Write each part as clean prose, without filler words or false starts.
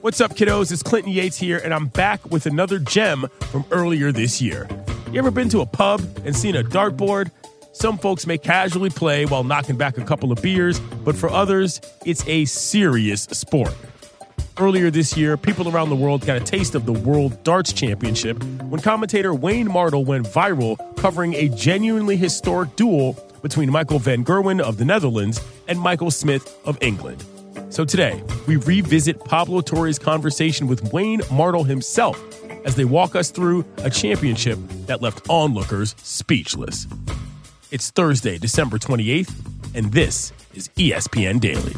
What's up, kiddos? It's Clinton Yates here, and I'm back with another gem from earlier this year. You ever been to a pub and seen a dartboard? Some folks may casually play while knocking back a couple of beers, but for others, it's a serious sport. Earlier this year, people around the world got a taste of the World Darts Championship when commentator Wayne Mardle went viral covering a genuinely historic duel between Michael van Gerwen of the Netherlands and Michael Smith of England. So today, we revisit Pablo Torre's conversation with Wayne Mardle himself as they walk us through a championship that left onlookers speechless. It's Thursday, December 28th, and this is ESPN Daily.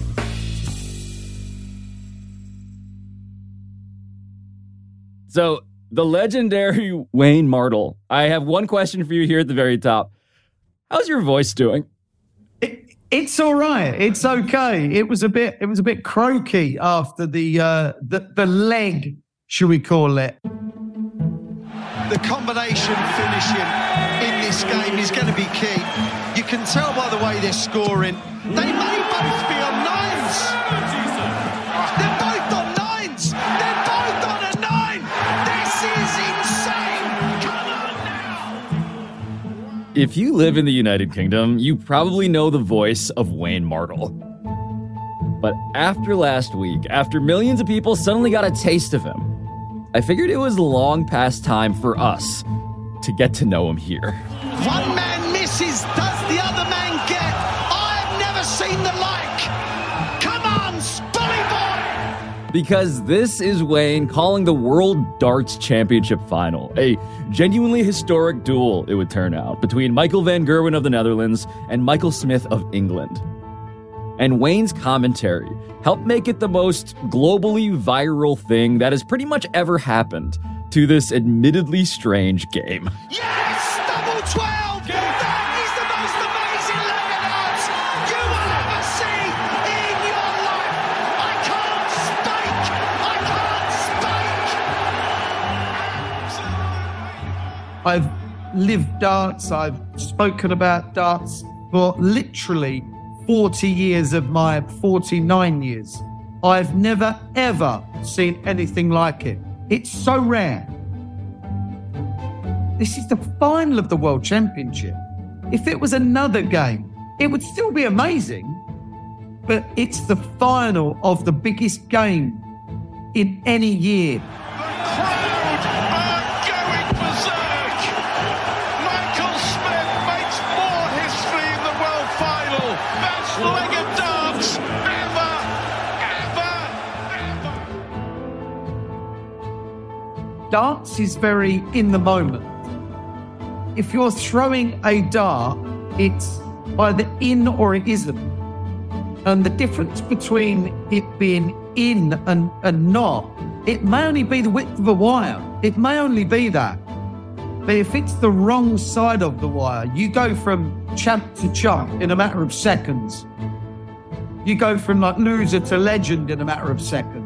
So, the legendary Wayne Mardle, I have one question for you here at the very top. How's your voice doing? It's all right. It's okay. It was a bit croaky after the leg, should we call it? The combination finishing in this game is going to be key. You can tell by the way they're scoring. They may both be on nines. They're both on nines. They're both on a nine. This is insane. Come on now. If you live in the United Kingdom, you probably know the voice of Wayne Mardle. But after last week, after millions of people suddenly got a taste of him, I figured it was long past time for us to get to know him here. One man misses, does the other man get? I've never seen the like. Come on, Spully boy! Because this is Wayne calling the World Darts Championship final, a genuinely historic duel, it would turn out, between Michael van Gerwen of the Netherlands and Michael Smith of England. And Wayne's commentary helped make it the most globally viral thing that has pretty much ever happened to this admittedly strange game. Yes! Double 12! That is the most amazing leg of darts you will ever see in your life! I can't speak! I've lived darts. I've spoken about darts for literally 40 years of my 49 years. I've never, ever seen anything like it. It's so rare. This is the final of the World Championship. If it was another game, it would still be amazing. But it's the final of the biggest game in any year. Darts is very in the moment. If you're throwing a dart, it's either in or it isn't. And the difference between it being in and not, it may only be the width of a wire. It may only be that. But if it's the wrong side of the wire, you go from champ to chump in a matter of seconds. You go from like loser to legend in a matter of seconds.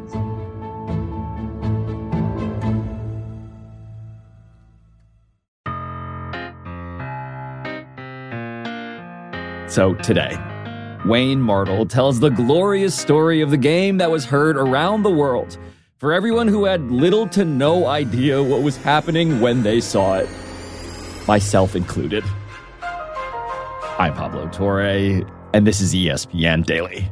So today, Wayne Mardle tells the glorious story of the game that was heard around the world for everyone who had little to no idea what was happening when they saw it, myself included. I'm Pablo Torre, and this is ESPN Daily.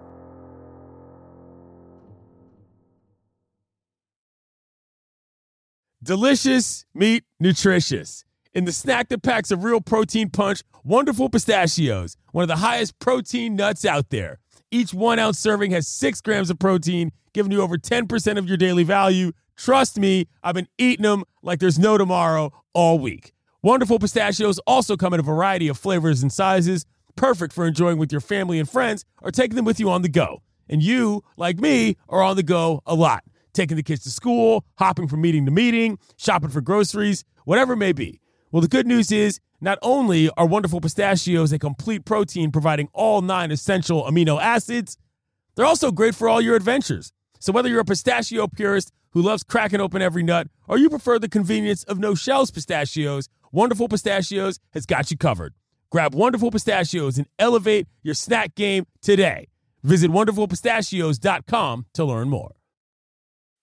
Delicious meat, nutritious. In the snack that packs a real protein punch, Wonderful Pistachios, one of the highest protein nuts out there. Each 1 ounce serving has 6 grams of protein, giving you over 10% of your daily value. Trust me, I've been eating them like there's no tomorrow all week. Wonderful Pistachios also come in a variety of flavors and sizes, perfect for enjoying with your family and friends or taking them with you on the go. And you, like me, are on the go a lot. Taking the kids to school, hopping from meeting to meeting, shopping for groceries, whatever it may be. Well, the good news is not only are Wonderful Pistachios a complete protein providing all 9 essential amino acids, they're also great for all your adventures. So whether you're a pistachio purist who loves cracking open every nut or you prefer the convenience of no-shells pistachios, Wonderful Pistachios has got you covered. Grab Wonderful Pistachios and elevate your snack game today. Visit WonderfulPistachios.com to learn more.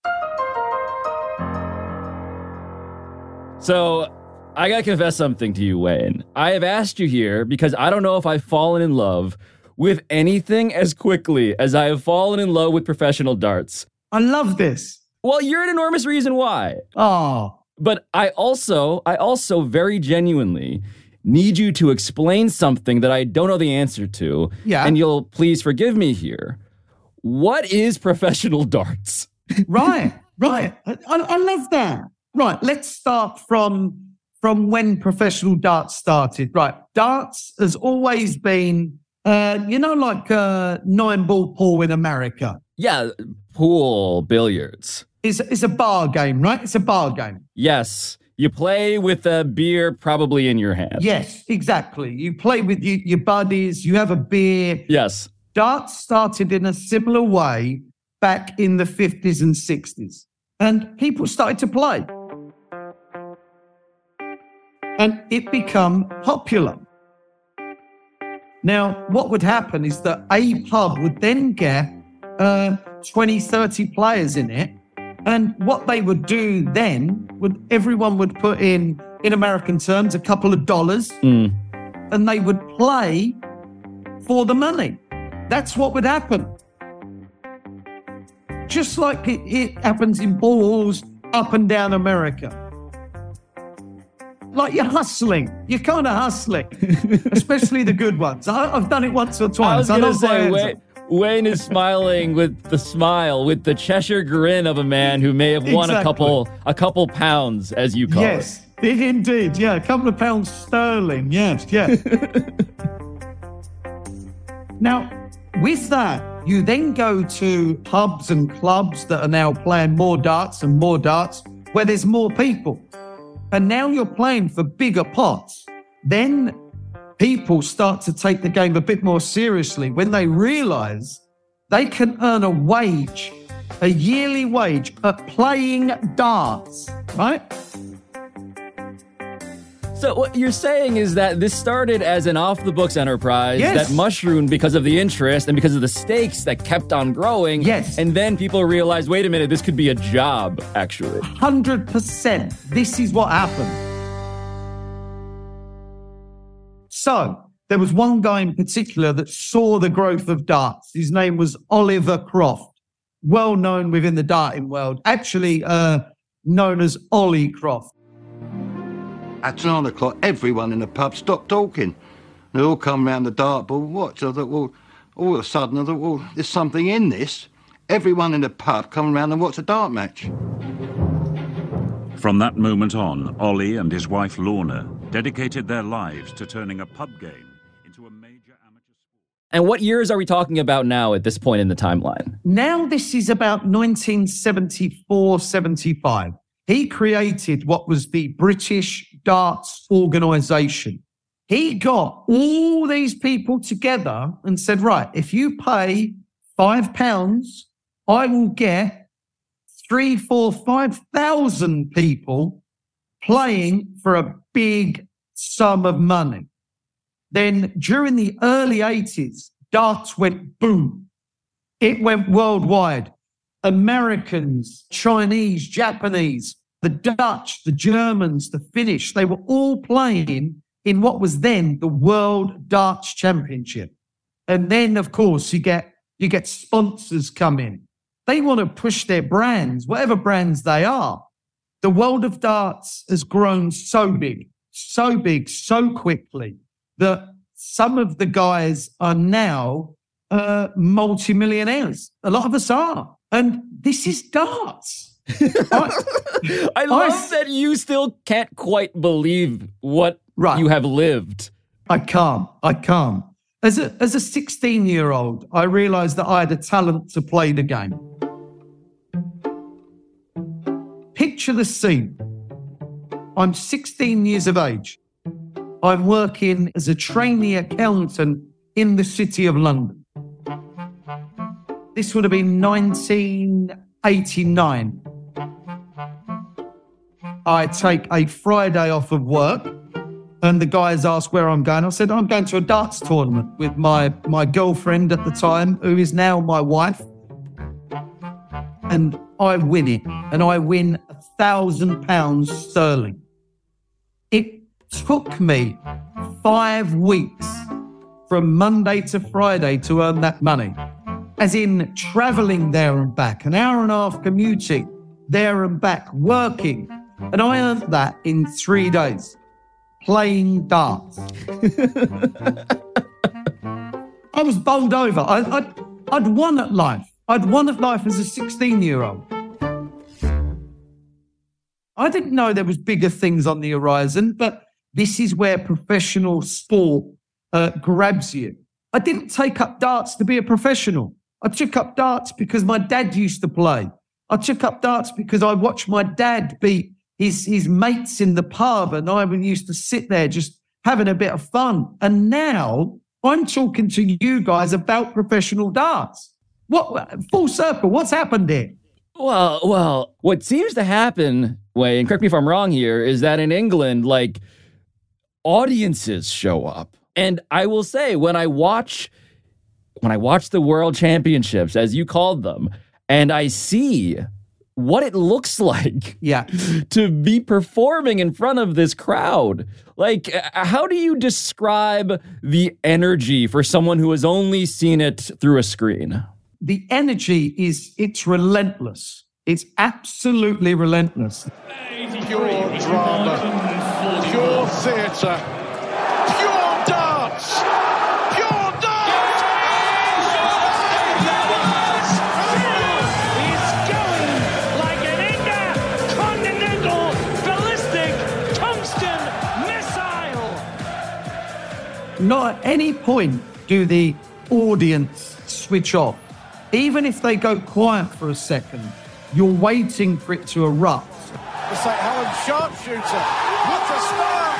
So I gotta confess something to you, Wayne. I have asked you here because I don't know if I've fallen in love with anything as quickly as I have fallen in love with professional darts. I love this. Well, you're an enormous reason why. Oh, But I also very genuinely need you to explain something that I don't know the answer to. Yeah. And you'll please forgive me here. What is professional darts? right. I love that. Right, let's start from when professional darts started. Right, darts has always been, like 9-ball pool in America. Yeah, pool, billiards. It's a bar game, right? It's a bar game. Yes, you play with a beer probably in your hand. Yes, exactly. You play with your buddies, you have a beer. Yes. Darts started in a similar way back in the 50s and 60s. And people started to play. And it became popular. Now, what would happen is that a pub would then get 20, 30 players in it. And what they would do then, everyone would put in American terms, a couple of dollars. And they would play for the money. That's what would happen. Just like it happens in balls up and down America. Like you're hustling. You're kind of hustling. Especially the good ones. I've done it once or twice. I was going to say, Wayne is smiling with the Cheshire grin of a man who may have won a couple pounds, as you call it. Yes, indeed. Yeah, a couple of pounds sterling. Yes, yeah. Now, with that, you then go to pubs and clubs that are now playing more darts and more darts, where there's more people. And now you're playing for bigger pots. Then people start to take the game a bit more seriously when they realise they can earn a yearly wage at playing darts, right? So what you're saying is that this started as an off-the-books enterprise that mushroomed because of the interest and because of the stakes that kept on growing. Yes. And then people realized, wait a minute, this could be a job, actually. 100%. This is what happened. So there was one guy in particular that saw the growth of darts. His name was Oliver Croft, well known within the darting world, actually known as Ollie Croft. At 9 o'clock, everyone in the pub stopped talking. They all come round the dartboard, watch. I thought, well, all of a sudden, I thought, well, there's something in this. Everyone in the pub come round and watch a dart match. From that moment on, Ollie and his wife Lorna dedicated their lives to turning a pub game into a major amateur sport. And what years are we talking about now at this point in the timeline? Now this is about 1974, 75. He created what was the British Darts Organisation. He got all these people together and said, right, if you pay £5, I will get 3, 4, 5,000 people playing for a big sum of money. Then during the early 80s, darts went boom. It went worldwide. Americans, Chinese, Japanese, the Dutch, the Germans, the Finnish, they were all playing in what was then the World Darts Championship. And then, of course, you get sponsors come in. They want to push their brands, whatever brands they are. The world of darts has grown so big, so quickly that some of the guys are now multimillionaires. A lot of us are. And this is darts. I love that you still can't quite believe what you have lived. I can't. As a 16-year-old, I realised that I had a talent to play the game. Picture the scene. I'm 16 years of age. I'm working as a trainee accountant in the City of London. This would have been 1989. I take a Friday off of work and the guys ask where I'm going. I said, I'm going to a darts tournament with my girlfriend at the time, who is now my wife. And I win it. And I win £1,000 sterling. took me 5 weeks from Monday to Friday to earn that money. As in travelling there and back, an hour and a half commuting there and back, working. And I earned that in 3 days, playing darts. I was bowled over. I'd won at life. I'd won at life as a 16-year-old. I didn't know there was bigger things on the horizon, but this is where professional sport grabs you. I didn't take up darts to be a professional. I took up darts because my dad used to play. I took up darts because I watched my dad beat his mates in the pub, and I used to sit there just having a bit of fun. And now I'm talking to you guys about professional darts. What, full circle, what's happened here? Well, what seems to happen, Wayne, and correct me if I'm wrong here, is that in England, like, audiences show up. And I will say, when I watch the World Championships, as you called them, and I see what it looks like to be performing in front of this crowd. Like, how do you describe the energy for someone who has only seen it through a screen? The energy it's relentless. It's absolutely relentless. Pure drama, pure theatre, pure dance, pure dance! He's going like an intercontinental ballistic tungsten missile. Not at any point do the audience switch off. Even if they go quiet for a second, you're waiting for it to erupt. The St. Helens sharpshooter with the start.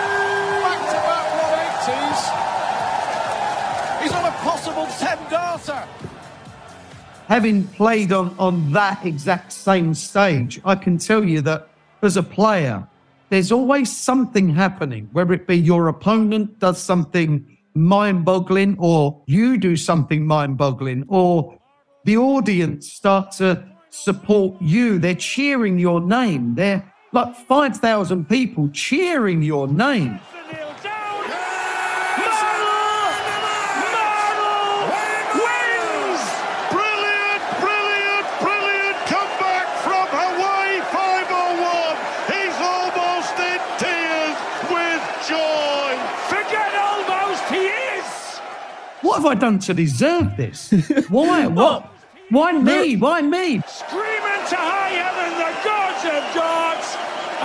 Back-to-back 180s. He's on a possible 10-darter. Having played on that exact same stage, I can tell you that as a player, there's always something happening, whether it be your opponent does something mind-boggling or you do something mind-boggling or the audience start to support you. They're cheering your name. They're like 5,000 people cheering your name. Brilliant comeback from Hawaii 501. He's almost in tears with joy. Forget almost, he is. What have I done to deserve this? Why? What? Why me? Why me? Screaming to high heaven, the gods of darts.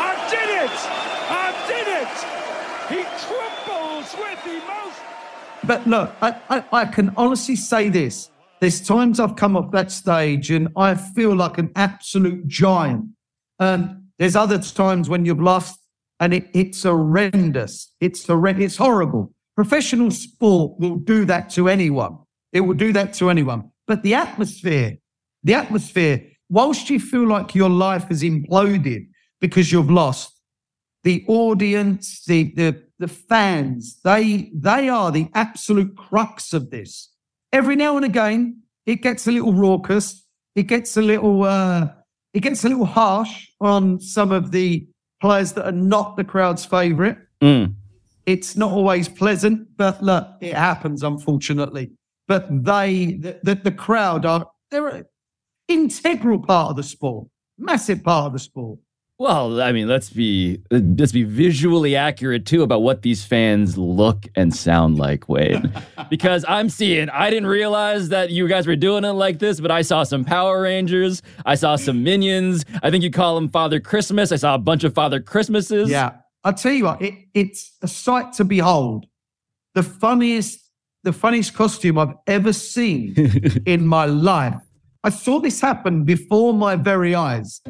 I did it. He trembles with emotion. But look, I can honestly say this. There's times I've come off that stage and I feel like an absolute giant. And there's other times when you've lost and it's horrendous. It's horrible. Professional sport will do that to anyone. It will do that to anyone. But the atmosphere, whilst you feel like your life has imploded because you've lost, the audience, the fans, they are the absolute crux of this. Every now and again, it gets a little raucous. It gets a little harsh on some of the players that are not the crowd's favourite. It's not always pleasant, but look, it happens, unfortunately. But the crowd they're an integral part of the sport, massive part of the sport. Well, I mean, let's be visually accurate too about what these fans look and sound like, Wade. Because I didn't realize that you guys were doing it like this, but I saw some Power Rangers, I saw some Minions. I think you call them Father Christmas. I saw a bunch of Father Christmases. Yeah, I'll tell you what, it's a sight to behold. The funniest costume I've ever seen in my life. I saw this happen before my very eyes.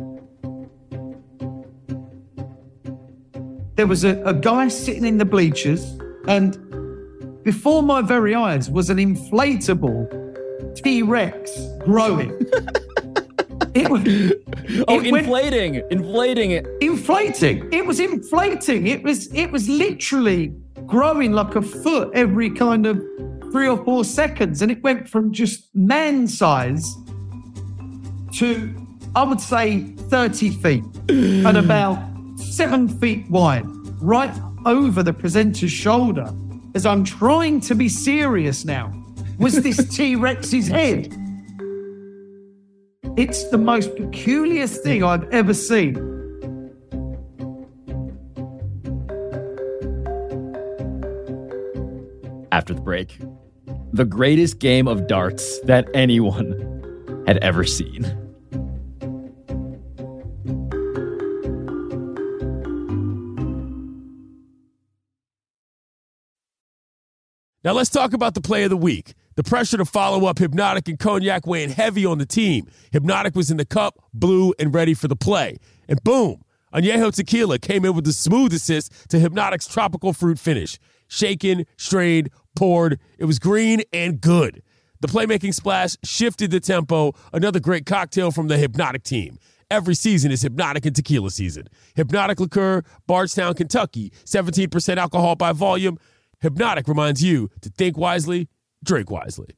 There was a guy sitting in the bleachers, and before my very eyes was an inflatable T-Rex growing. Inflating it. Inflating. It was inflating. It was literally growing like a foot every kind of 3 or 4 seconds. And it went from just man size to, I would say, 30 feet and about 7 feet wide, right over the presenter's shoulder as I'm trying to be serious now was this T-Rex's head. It's the most peculiar thing I've ever seen. After the break, the greatest game of darts that anyone had ever seen. Now let's talk about the play of the week. The pressure to follow up Hypnotic and Cognac weighing heavy on the team. Hypnotic was in the cup, blue, and ready for the play. And boom, Añejo Tequila came in with the smooth assist to Hypnotic's tropical fruit finish. Shaken, strained, poured. It was green and good. The playmaking splash shifted the tempo. Another great cocktail from the Hypnotic team. Every season is Hypnotic and Tequila season. Hypnotic Liqueur, Bardstown, Kentucky. 17% alcohol by volume. Hypnotic reminds you to think wisely, drink wisely.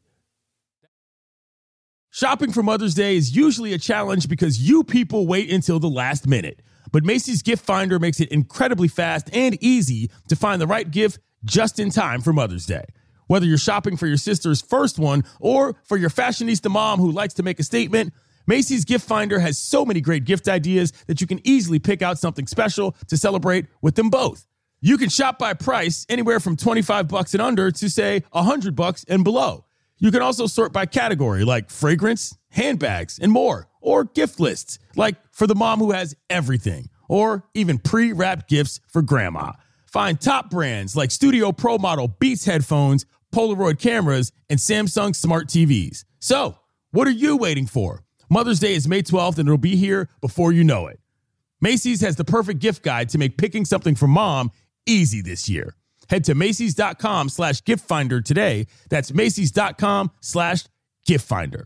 Shopping for Mother's Day is usually a challenge because you people wait until the last minute. But Macy's Gift Finder makes it incredibly fast and easy to find the right gift just in time for Mother's Day. Whether you're shopping for your sister's first one or for your fashionista mom who likes to make a statement, Macy's Gift Finder has so many great gift ideas that you can easily pick out something special to celebrate with them both. You can shop by price anywhere from $25 and under to, say, $100 and below. You can also sort by category like fragrance, handbags, and more, or gift lists like for the mom who has everything, or even pre-wrapped gifts for grandma. Find top brands like Studio Pro Model Beats headphones, Polaroid cameras, and Samsung smart TVs. So, what are you waiting for? Mother's Day is May 12th and it'll be here before you know it. Macy's has the perfect gift guide to make picking something for mom easy this year. Head to Macys.com/giftfinder today. That's Macys.com/giftfinder.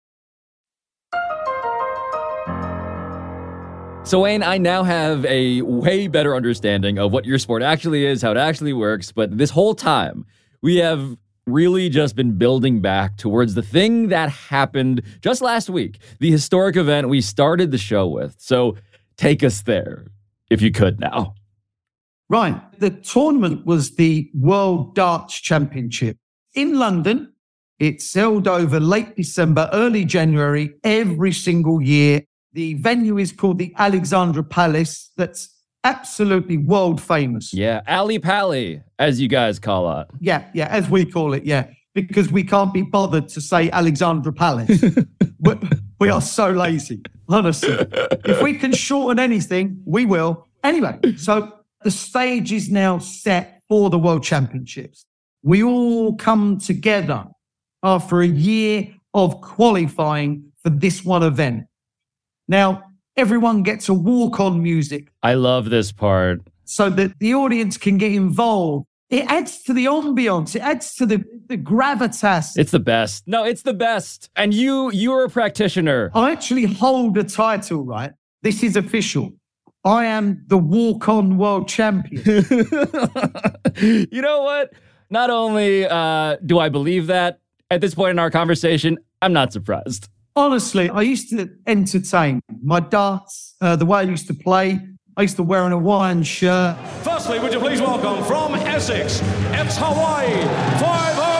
So, Wayne, I now have a way better understanding of what your sport actually is, how it actually works. But this whole time, we have really just been building back towards the thing that happened just last week, the historic event we started the show with. So take us there, if you could now. Right. The tournament was the World Darts Championship in London. It's held over late December, early January, every single year. The venue is called the Alexandra Palace. That's absolutely world famous. Yeah, Ali Pally, as you guys call it. Yeah, as we call it, yeah. Because we can't be bothered to say Alexandra Palace. We are so lazy, honestly. If we can shorten anything, we will. Anyway, so the stage is now set for the World Championships. We all come together after a year of qualifying for this one event. Now, everyone gets a walk-on music. I love this part. So that the audience can get involved. It adds to the ambiance. It adds to the gravitas. It's the best. No, it's the best. And you're a practitioner. I actually hold a title, right? This is official. I am the walk-on world champion. You know what? Not only do I believe that, at this point in our conversation, I'm not surprised. Honestly, I used to entertain my darts, the way I used to play. I used to wear an Hawaiian shirt. Firstly, would you please welcome from Essex, it's Hawaii, 501,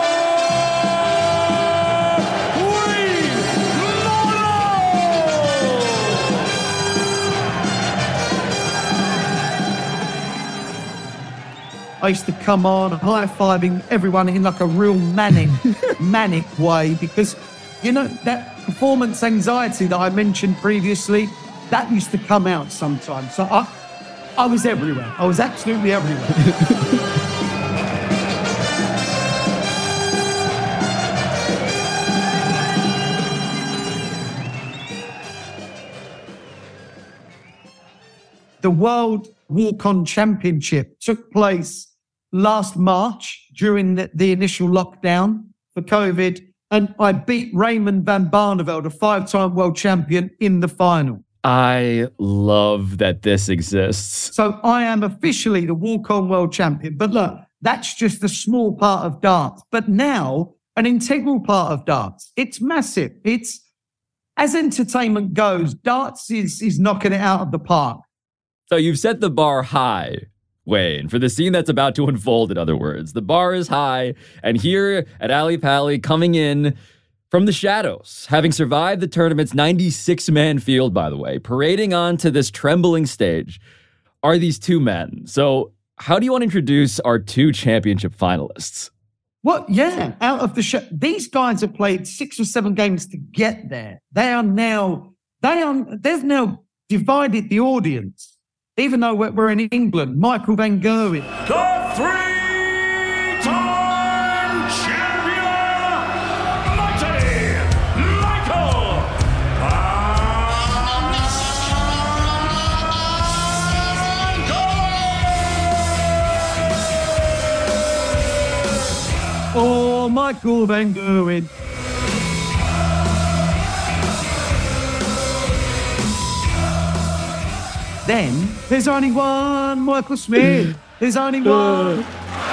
Wayne I used to come on high-fiving everyone in like a real manic way because, you know, that performance anxiety that I mentioned previously, that used to come out sometimes. So I was everywhere. I was absolutely everywhere. The World Walk-On Championship took place last March during the initial lockdown for COVID, and I beat Raymond van Barneveld, a 5-time world champion, in the final. I love that this exists. So I am officially the walk-on world champion. But look, that's just a small part of darts. But now, an integral part of darts. It's massive. It's, as entertainment goes, darts is knocking it out of the park. So you've set the bar high Wayne, for the scene that's about to unfold, in other words. The bar is high, and here at Ali Pali, coming in from the shadows, having survived the tournament's 96-man field, by the way, parading onto this trembling stage, are these two men. So how do you want to introduce our two championship finalists? What? Yeah, out of the these guys have played 6 or 7 games to get there. They've now divided the audience. Even though we're in England, Michael Van Gerwen. The three-time champion, Mighty Michael Oh, Michael Van Gerwen. Then there's only one Michael Smith. There's only one.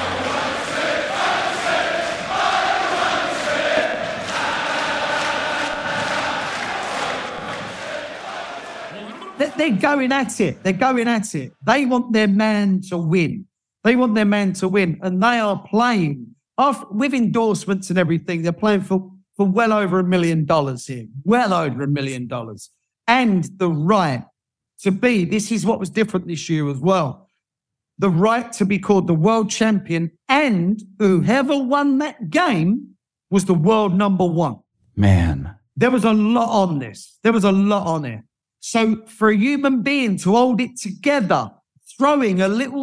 They're going at it. They're going at it. They want their man to win. They want their man to win. And they are playing with endorsements and everything. They're playing for well over $1 million here. Well over $1 million. And the right to be, this is what was different this year as well, the right to be called the world champion, and whoever won that game was the world number one. Man. There was a lot on this. There was a lot on it. So for a human being to hold it together, throwing a little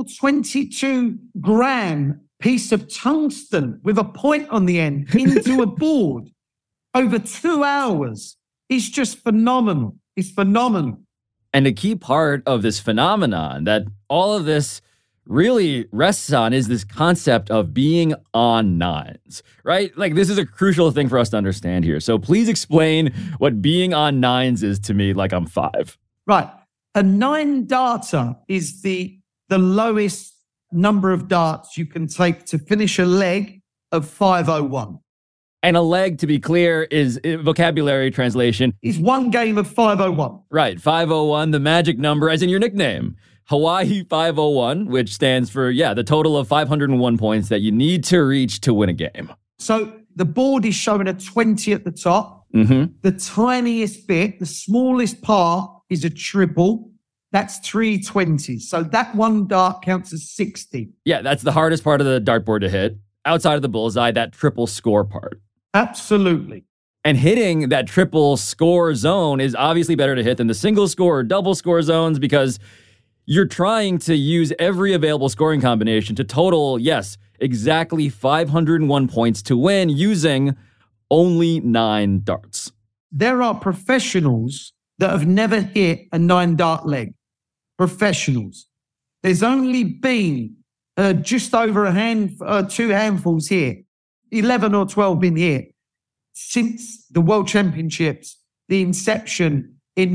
22-gram piece of tungsten with a point on the end into a board over 2 hours is just phenomenal. It's phenomenal. And a key part of this phenomenon that all of this really rests on is this concept of being on nines, right? Like, this is a crucial thing for us to understand here. So please explain what being on nines is to me, like I'm 5. Right. A 9 darter is the lowest number of darts you can take to finish a leg of 501. And a leg, to be clear, is vocabulary translation. Is one game of 501. Right, 501, the magic number, as in your nickname. Hawaii 501, which stands for, the total of 501 points that you need to reach to win a game. So the board is showing a 20 at the top. Mm-hmm. The tiniest bit, the smallest part, is a triple. That's 320. So that one dart counts as 60. Yeah, that's the hardest part of the dartboard to hit. Outside of the bullseye, that triple score part. Absolutely. And hitting that triple score zone is obviously better to hit than the single score or double score zones, because you're trying to use every available scoring combination to total, exactly 501 points to win using only 9 darts. There are professionals that have never hit a 9-dart leg. Professionals. There's only been just over 2 handfuls here. 11 or 12 been here since the World Championships, the inception in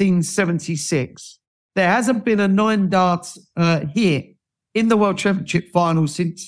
1976. There hasn't been a 9-dart here in the World Championship final since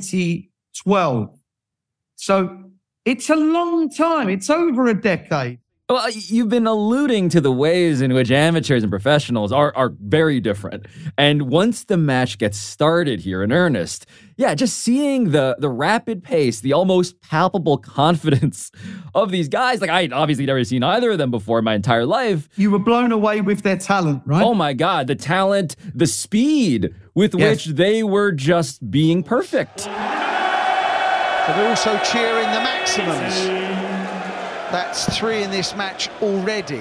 2012. So it's a long time. It's over a decade. Well, you've been alluding to the ways in which amateurs and professionals are very different. And once the match gets started here in earnest, just seeing the rapid pace, the almost palpable confidence of these guys. Like, I had obviously never seen either of them before in my entire life. You were blown away with their talent, right? Oh my God, the talent, the speed with which they were just being perfect. They're also cheering the maximums. That's 3 in this match already.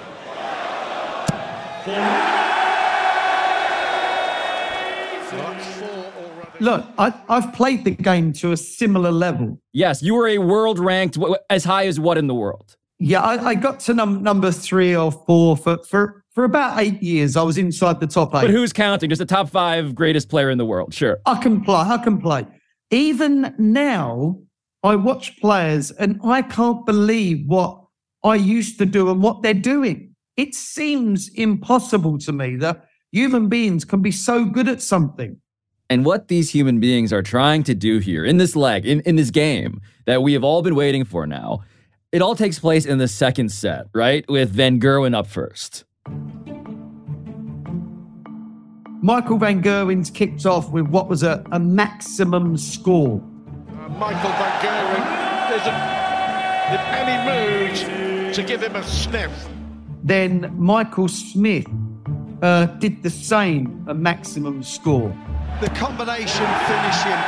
Look, I've played the game to a similar level. Yes, you were a world ranked, as high as what in the world? Yeah, I got to number 3 or 4 for about 8 years. I was inside the top 8. But who's counting? Just a top 5 greatest player in the world, sure. I can play. Even now, I watch players and I can't believe what I used to do and what they're doing. It seems impossible to me that human beings can be so good at something. And what these human beings are trying to do here in this leg, in this game that we have all been waiting for now, it all takes place in the second set, right? With Van Gerwen up first. Michael Van Gerwen's kicked off with what was a maximum score. Michael Van Gerwen isn't in any mood to give him a sniff. Then Michael Smith did the same, a maximum score. The combination finishing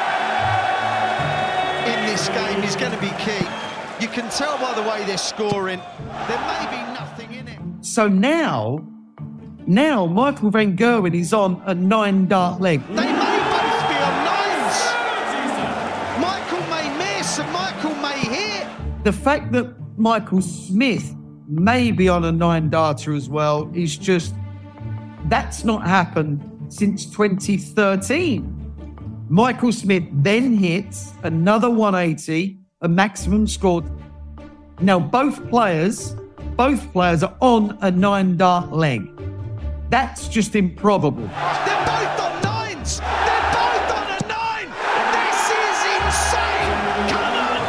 in this game is going to be key. You can tell by the way they're scoring, there may be nothing in it. So now Michael Van Gerwen is on a 9-dart leg. They may both be on 9s. Michael may miss and Michael may hit. The fact that Michael Smith may be on a 9-darter as well is just, that's not happened since 2013. Michael Smith then hits another 180, a maximum score. Now both players are on a 9-dart leg. That's just improbable. They're both on 9s. They're both on a 9. This is insane. Come on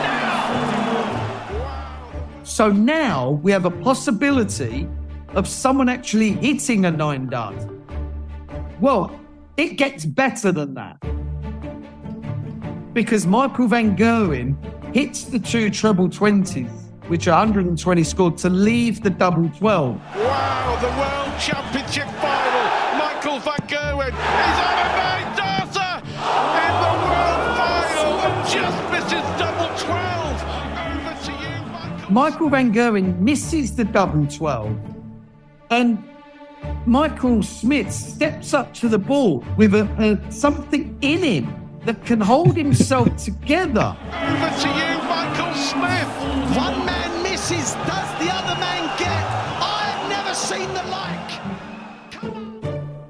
now. So now we have a possibility of someone actually hitting a 9-dart. Well, it gets better than that. Because Michael Van Gerwen hits the 2 treble 20s, which are 120 scored, to leave the double 12. Wow, the World Championship final. Michael Van Gerwen is on a 9-darter in the World Final and just misses double 12. Over to you, Michael Van Gerwen misses the double 12, and Michael Smith steps up to the ball with something in him that can hold himself together. Over to you, Michael Smith. One man misses, does the other man get? I've never seen the like. Come on.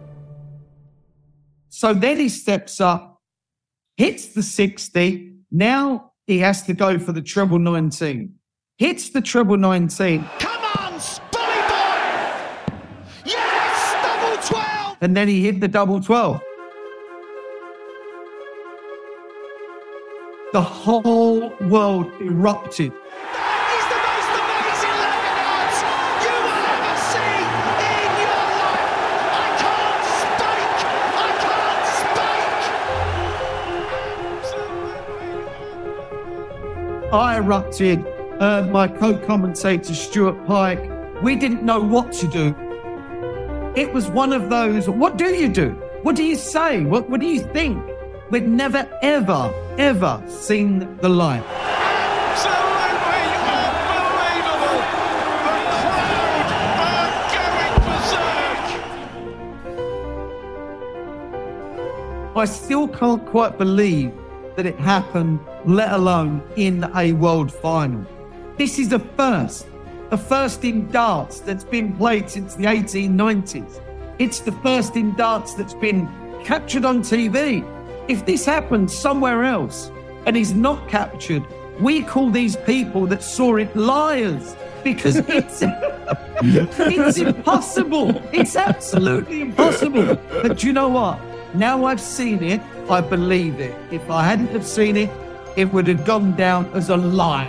So then he steps up, hits the 60. Now he has to go for the treble 19. Hits the treble 19. Come on, Spolly boy! Yes, double 12! And then he hit the double 12. The whole world erupted. That is the most amazing Lemonades you will ever see in your life. I can't speak. I erupted. My co-commentator, Stuart Pike, we didn't know what to do. It was one of those, what do you do? What do you say? What do you think? We'd never, ever seen the like. Absolutely unbelievable. The crowd are going berserk. I still can't quite believe that it happened, let alone in a world final. This is a first in darts that's been played since the 1890s. It's the first in darts that's been captured on TV. If this happens somewhere else and is not captured, we call these people that saw it liars, because it's impossible. It's absolutely impossible. But do you know what? Now I've seen it, I believe it. If I hadn't have seen it, it would have gone down as a lie.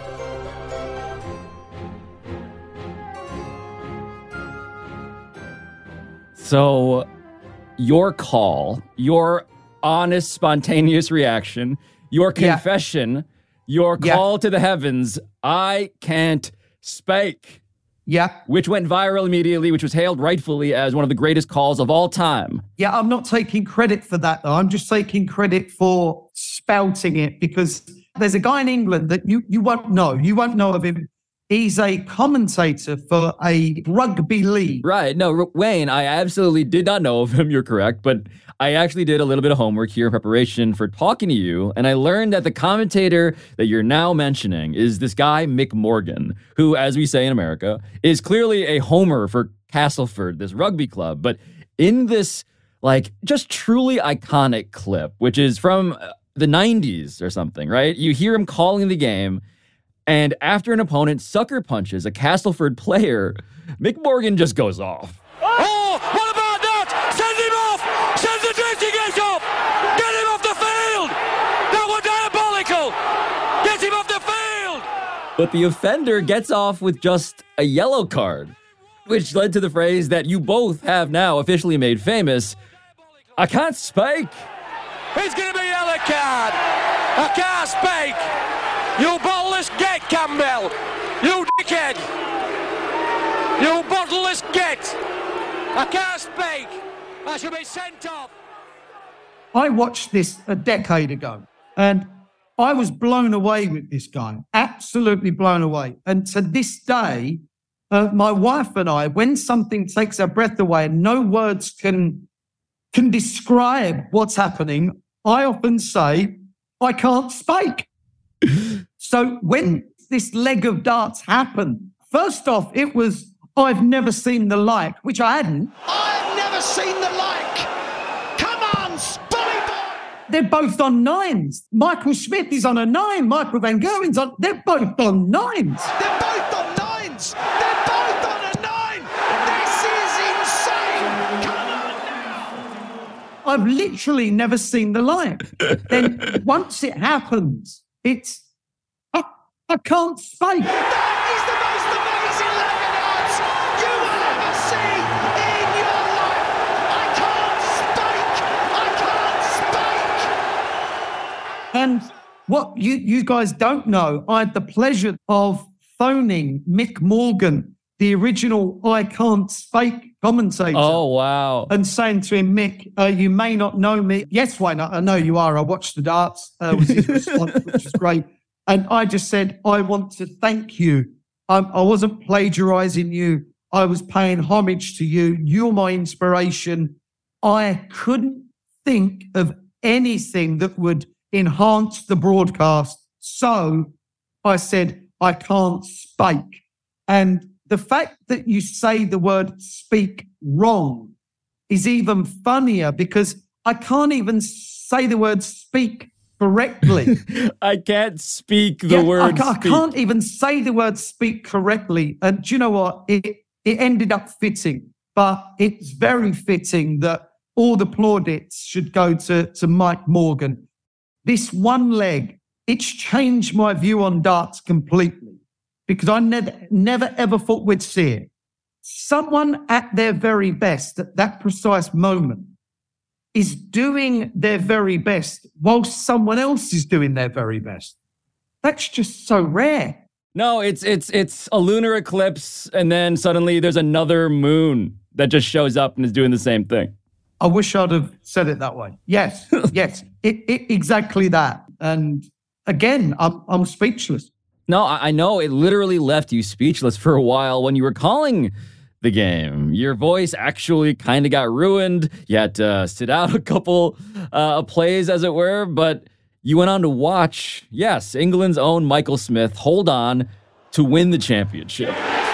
So, your call, your honest, spontaneous reaction, your confession, your call to the heavens, I can't spake. Yeah. Which went viral immediately, which was hailed rightfully as one of the greatest calls of all time. Yeah, I'm not taking credit for that, though. I'm just taking credit for spouting it, because there's a guy in England that you won't know. You won't know of him. He's a commentator for a rugby league. Right. No, Wayne, I absolutely did not know of him. You're correct. But I actually did a little bit of homework here in preparation for talking to you. And I learned that the commentator that you're now mentioning is this guy, Mick Morgan, who, as we say in America, is clearly a homer for Castleford, this rugby club. But in this, just truly iconic clip, which is from the 90s or something, right? You hear him calling the game. And after an opponent sucker punches a Castleford player, Mick Morgan just goes off. Oh, what about that? Send him off! Send the drifting gate off! Get him off the field! That was diabolical! Get him off the field! But the offender gets off with just a yellow card, which led to the phrase that you both have now officially made famous, I can't speak. It's going to be a yellow card. I can't speak. You bottleless git, Campbell. You dickhead. You bottleless git. I can't speak. I should be sent off. I watched this a decade ago, and I was blown away with this guy, absolutely blown away. And to this day, my wife and I, when something takes our breath away and no words can describe what's happening, I often say, I can't speak. So when this leg of darts happened, first off, it was, I've never seen the like, which I hadn't. I've never seen the like. Come on, Spolly boy. They're both on nines. Michael Smith is on a 9. Michael Van Gerwen's on, they're both on 9s. They're both on 9s. They're both on a 9. This is insane. Come on now. I've literally never seen the like. Then once it happens, it's, I can't speak. That is the most amazing leg of darts you will ever see in your life. I can't speak. And what you guys don't know, I had the pleasure of phoning Mick Morgan, the original I Can't Speak commentator. Oh, wow. And saying to him, Mick, you may not know me. Yes, why not? I know you are. I watched the darts, was his response, which was great. And I just said, I want to thank you. I wasn't plagiarizing you. I was paying homage to you. You're my inspiration. I couldn't think of anything that would enhance the broadcast. So I said, I can't speak. And the fact that you say the word speak wrong is even funnier because I can't even say the word speak correctly. I can't speak the word I speak. can't even say the word speak correctly. And do you know what? It ended up fitting, but it's very fitting that all the plaudits should go to Mike Morgan. This one leg, it's changed my view on darts completely because I never ever thought we'd see it. Someone at their very best at that precise moment is doing their very best whilst someone else is doing their very best. That's just so rare. No, it's a lunar eclipse, and then suddenly there's another moon that just shows up and is doing the same thing. I wish I'd have said it that way. Yes, yes, exactly that. And again, I'm speechless. No, I know it literally left you speechless for a while when you were calling the game. Your voice actually kind of got ruined. You had to sit out a couple plays, as it were, but you went on to watch, yes, England's own Michael Smith hold on to win the championship.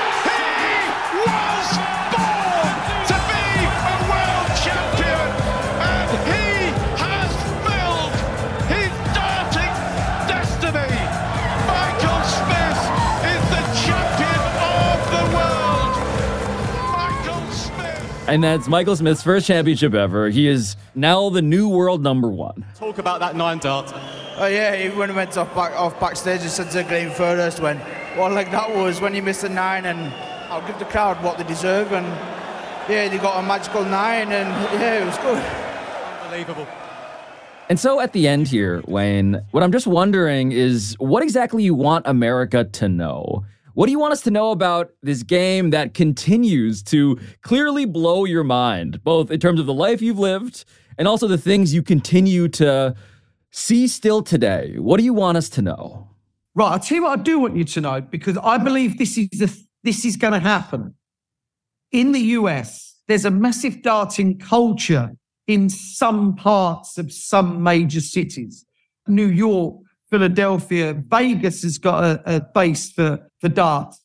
He was born to be a world champion, and he has filled his darting destiny. Michael Smith is the champion of the world. Michael Smith. And that's Michael Smith's first championship ever. He is now the new world number 1. Talk about that 9 dart. Oh yeah, when he went off backstage, he said to Graham Furhurst when what like that was when he missed a 9, and I'll give the crowd what they deserve, and yeah, they got a magical 9, and yeah, it was good. Unbelievable. And so at the end here, Wayne, what I'm just wondering is what exactly you want America to know? What do you want us to know about this game that continues to clearly blow your mind, both in terms of the life you've lived and also the things you continue to see still today? What do you want us to know? Right, I'll tell you what I do want you to know, because I believe this is going to happen. In the US, there's a massive darting culture in some parts of some major cities. New York, Philadelphia, Vegas has got a base for darts.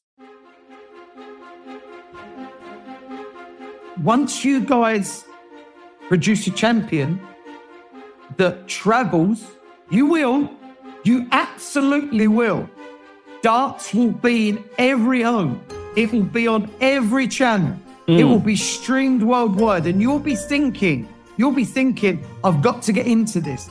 Once you guys produce a champion that travels, you absolutely will. Darts will be in every home. It will be on every channel. It will be streamed worldwide, and you'll be thinking, I've got to get into this.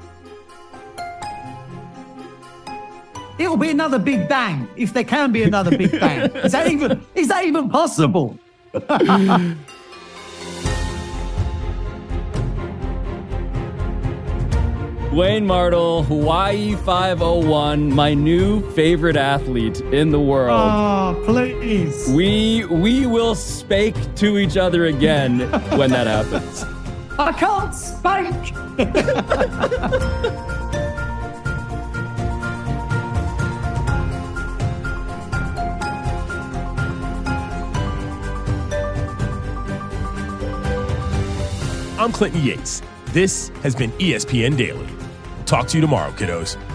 It'll be another Big Bang, if there can be another Big Bang. Is that even possible? Wayne Mardle, Hawaii 501, my new favorite athlete in the world. Oh, please. We will spake to each other again when that happens. I can't spank. I'm Clinton Yates. This has been ESPN Daily. Talk to you tomorrow, kiddos.